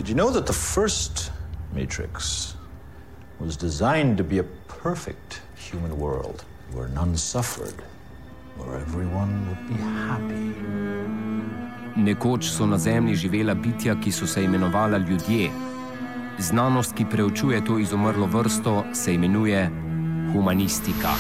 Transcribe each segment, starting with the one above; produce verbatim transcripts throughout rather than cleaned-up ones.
Did you know that the first Matrix was designed to be a perfect human world where none suffered, where everyone would be happy? Nekoč so na Zemlji živela bitja, ki so se imenovala ljudje. Znanost, ki preučuje to izumrlo vrsto, se imenuje humanistika.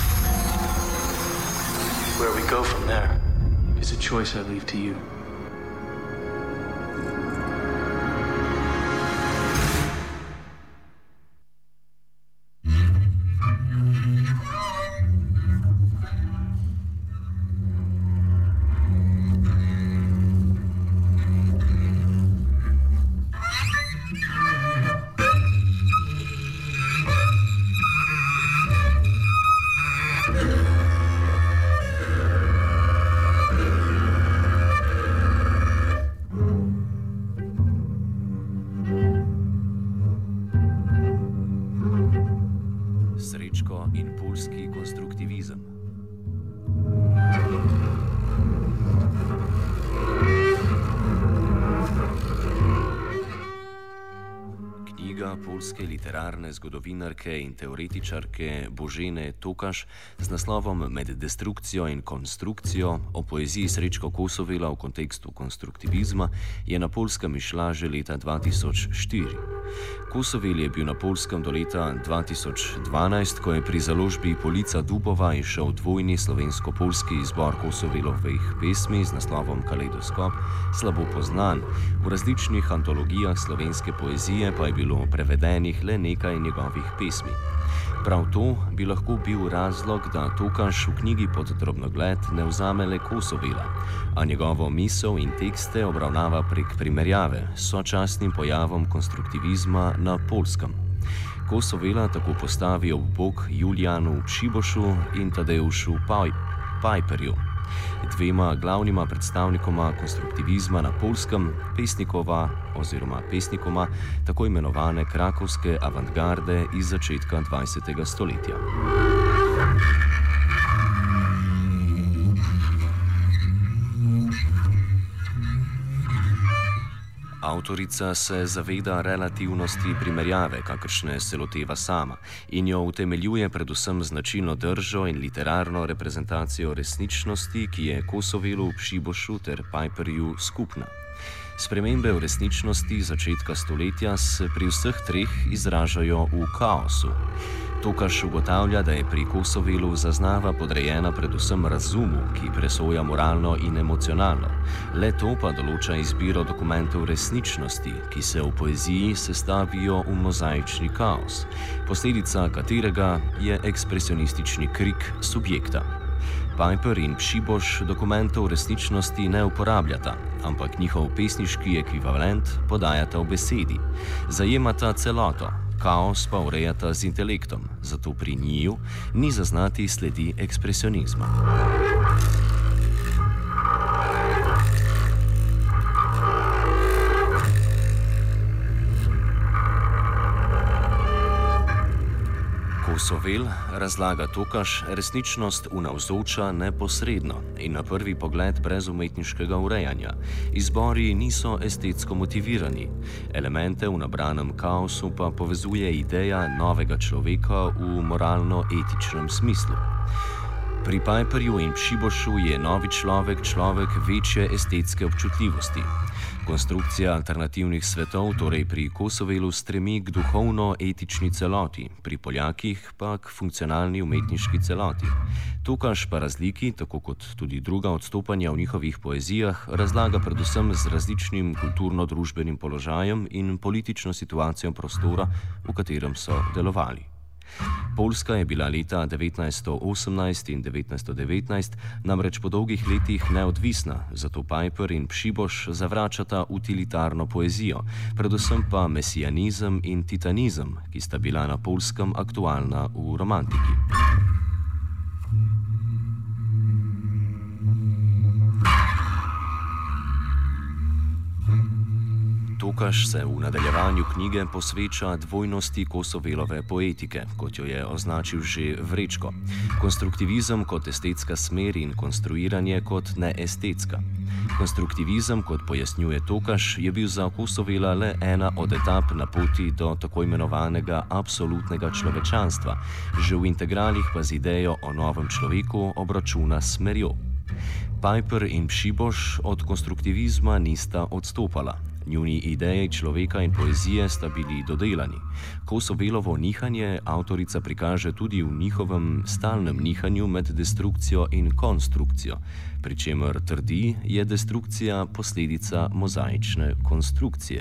Where we go from there is a choice I leave to you. Srečko in poljski konstruktivizem. Knjiga poljske literarne zgodovinarke in teoretičarke Božene Tokaš z naslovom Med destrukcijo in konstrukcijo o poeziji Srečko Kosovela v kontekstu konstruktivizma je na Poljskem izšla že leta dva tisoč štiri. Kosovel je bil na Poljskem do leta dva tisoč dvanajst, ko je pri založbi Polica Dubova izšel dvojni slovensko-poljski izbor Kosovelovih pesmi z naslovom Kaleidoskop, slabo poznan. V različnih antologijah slovenske poezije pa je bilo prevedenih le nekaj njegovih pesmi. Prav to bi lahko bil razlog, da Tokaš v knjigi Pod drobnogled ne vzame le Kosovela, a njegovo misel in tekste obravnava prek primerjave s sočasnim pojavom konstruktivizma na Poljskem. Kosovela tako postavi ob bok Julijanu Pšibošu in Tadeušu Pajperju, dvema glavnima predstavnikoma konstruktivizma na Poljskem, pesnikova oziroma pesnikoma tako imenovane krakovske avantgarde iz začetka dvajsetega stoletja. Avtorica se zaveda relativnosti primerjave, kakršne se loteva sama, in jo utemeljuje predvsem značilno držo in literarno reprezentacijo resničnosti, ki je Kosovelu, Pšibošu ter Pajperju skupna. Spremembe v resničnosti začetka stoletja se pri vseh treh izražajo v kaosu. Tokaš ugotavlja, da je pri Kosovelu zaznava podrejena predvsem razumu, ki presoja moralno in emocionalno. Le to pa določa izbiro dokumentov resničnosti, ki se v poeziji sestavijo v mozaični kaos, posledica katerega je ekspresionistični krik subjekta. Pajper in Pšiboš dokumentov resničnosti ne uporabljata, ampak njihov pesniški ekvivalent podajata v besedi, zajemata celoto. Kaos pa urejata z intelektom, zato pri njiju ni zaznati sledi ekspresionizma. Kosovel, razlaga Tokaš, resničnost unavzoča neposredno in na prvi pogled brez umetniškega urejanja. Izbori niso estetsko motivirani. Elemente v nabranem kaosu pa povezuje ideja novega človeka v moralno-etičnem smislu. Pri Pajperju in Pšibošu je novi človek človek večje estetske občutljivosti. Konstrukcija alternativnih svetov torej pri Kosovelu stremi k duhovno-etični celoti, pri Poljakih pa k funkcionalni umetniški celoti. Tokaš pa razliki, tako kot tudi druga odstopanja v njihovih poezijah, razlaga predvsem z različnim kulturno-družbenim položajem in politično situacijo prostora, v katerem so delovali. Poljska je bila leta devetnajststo osemnajst in devetnajststo devetnajst namreč po dolgih letih neodvisna, zato Pajper in Pšiboš zavračata utilitarno poezijo, predvsem pa mesijanizem in titanizem, ki sta bila na Poljskem aktualna v romantiki. Tokaš se v nadaljevanju knjige posveča dvojnosti Kosovelove poetike, kot jo je označil že Vrečko. Konstruktivizem kot estetska smer in konstruiranje kot neestetska. Konstruktivizem, kot pojasnjuje Tokaš, je bil za Kosovela le ena od etap na poti do tako imenovanega absolutnega človečanstva, že v integralih pa z idejo o novem človeku obračuna s smerjo. Piper in Šiboš od konstruktivizma nista odstopala. Njuni ideji človeka in poezije sta bili dodelani. Kosovelovo nihanje avtorica prikaže tudi v njihovem stalnem nihanju med destrukcijo in konstrukcijo, pri čemer trdi, je destrukcija posledica mozaične konstrukcije.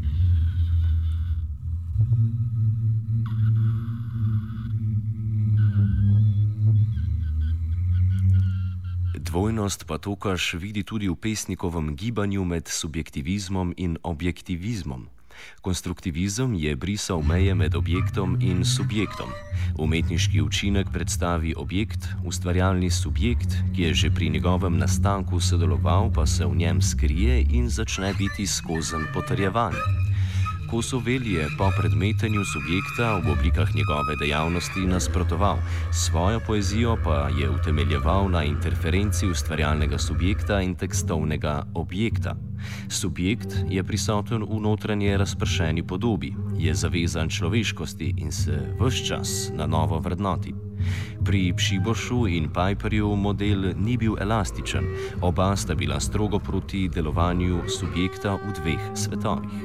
Dvojnost pa Tokaš vidi tudi v pesnikovem gibanju med subjektivizmom in objektivizmom. Konstruktivizem je brisal meje med objektom in subjektom. Umetniški učinek predstavi objekt, ustvarjalni subjekt, ki je že pri njegovem nastanku sodeloval, pa se v njem skrije in začne biti skozenj potrjevan. Kosovel je po predmetenju subjekta v oblikah njegove dejavnosti nasprotoval, svojo poezijo pa je utemeljeval na interferenci ustvarjalnega subjekta in tekstovnega objekta. Subjekt je prisoten v notranje razpršeni podobi, je zavezan človeškosti in se ves čas na novo vrednoti. Pri Šibošu in Piperju model ni bil elastičen, oba sta bila strogo proti delovanju subjekta v dveh svetovih.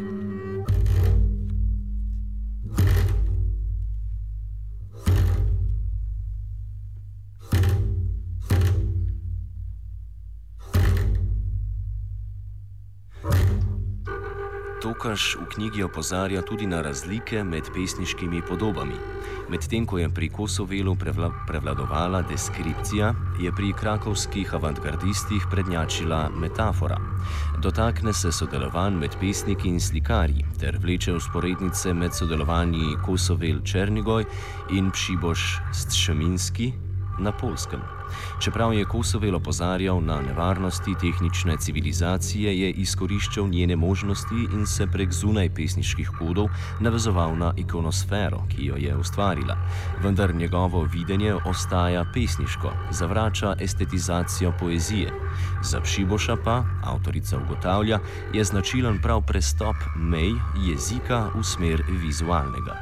Tokaš v knjigi opozarja tudi na razlike med pesniškimi podobami. Medtem ko je pri Kosovelu prevla, prevladovala deskripcija, je pri krakovskih avantgardistih prednjačila metafora. Dotakne se sodelovanj med pesniki in slikarji ter vleče vzporednice med sodelovanji Kosovel-Černigoj in Šiboš-Strzemiński na Poljskem. Čeprav je Kosovel opozarjal na nevarnosti tehnične civilizacije, je izkoriščal njene možnosti in se prek zunaj pesniških kodov navezoval na ikonosfero, ki jo je ustvarila. Vendar njegovo videnje ostaja pesniško, zavrača estetizacijo poezije. Za Šiboša pa, avtorica ugotavlja, je značilen prav prestop mej jezika v smer vizualnega.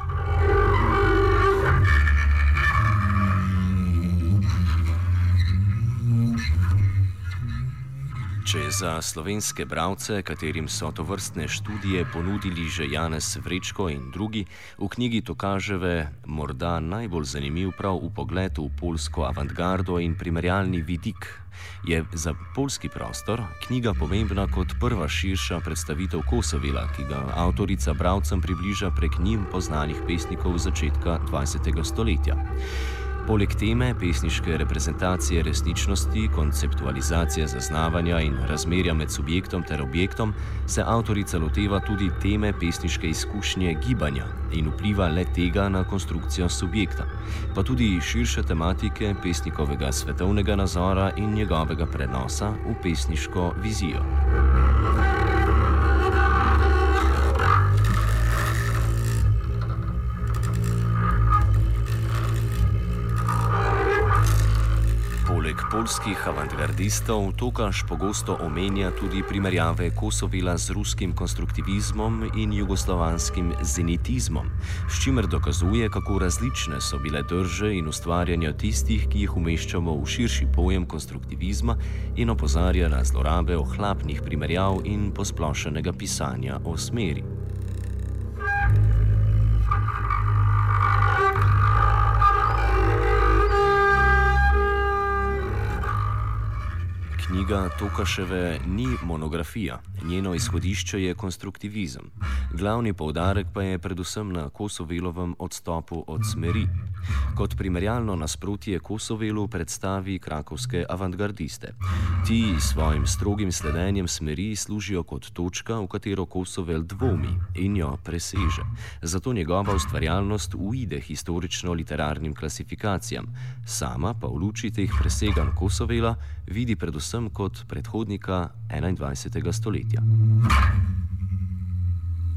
Če za slovenske bralce, katerim so tovrstne študije ponudili že Janez Vrečko in drugi, v knjigi Tokaževe morda najbolj zanimiv prav vpogled v poljsko avantgardo in primerjalni vidik, je za poljski prostor knjiga pomembna kot prva širša predstavitev Kosovela, ki ga avtorica bralcem približa prek njim poznanih pesnikov začetka dvajsetega stoletja. Poleg teme pesniške reprezentacije resničnosti, konceptualizacije zaznavanja in razmerja med subjektom ter objektom, se avtorica loteva tudi teme pesniške izkušnje gibanja in vpliva le tega na konstrukcijo subjekta, pa tudi širše tematike pesnikovega svetovnega nazora in njegovega prenosa v pesniško vizijo. Poljskih avantgardistov Tokaš pogosto omenja tudi primerjave Kosovela z ruskim konstruktivizmom in jugoslovanskim zenitizmom, s čimer dokazuje, kako različne so bile drže in ustvarjanja tistih, ki jih umeščamo v širši pojem konstruktivizma, in opozarja na zlorabe ohlapnih primerjav in posplošenega pisanja o smeri. Knjiga Tokaševe ni monografija, njeno izhodišče je konstruktivizem. Glavni poudarek pa je predvsem na Kosovelovem odstopu od smeri. Kot primerjalno nasprotje Kosovelu predstavi krakovske avantgardiste. Ti svojim strogim sledenjem smeri služijo kot točka, v katero Kosovel dvomi in jo preseže. Zato njegova ustvarjalnost uide historično-literarnim klasifikacijam. Sama pa v luči teh preseganj Kosovela vidi predvsem kot predhodnika enaindvajsetega stoletja.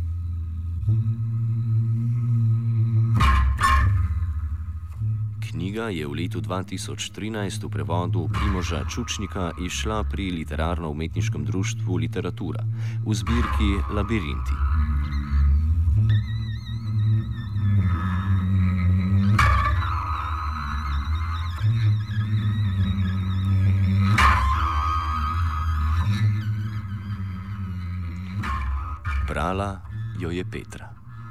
Knjiga Knjiga je v letu dva tisoč trinajst v prevodu Primoža Čučnika izšla pri Literarno-umetniškem društvu Literatura v zbirki Labirinti. Brala jo je Petra.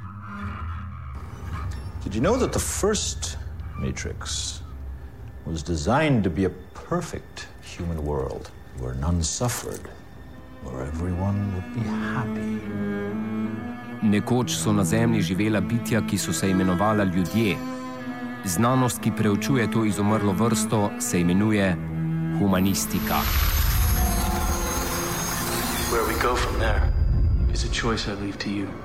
Did you know that the first Matrix was designed to be a perfect human world where none suffered, where everyone would be happy? Nekoč so na Zemlji živela bitja, ki so se imenovala ljudje. Znanost, ki preučuje to izumrlo vrsto, se imenuje humanistika. Where we go from there is a choice I leave to you.